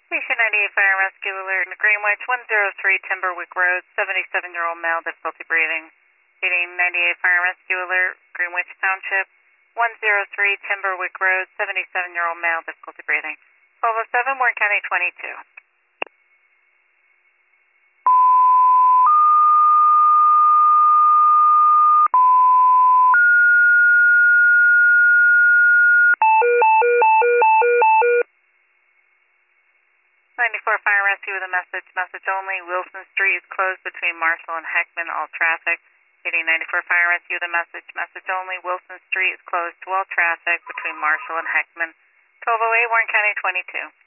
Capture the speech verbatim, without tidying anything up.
Station ninety-eight Fire and Rescue Alert in Greenwich, one oh three Timberwick Road, seventy-seven-year-old male, difficulty breathing. Station ninety-eight Fire and Rescue Alert, Greenwich Township, one oh three Timberwick Road, seventy-seven-year-old male, difficulty breathing. twelve oh seven, Warren County twenty-two. ninety-four Fire and Rescue with a message. Message only. Wilson Street is closed between Marshall and Heckman. All traffic. Eighty ninety-four Fire and Rescue with a message. Message only. Wilson Street is closed to all traffic between Marshall and Heckman. twelve oh eight Warren County twenty-two.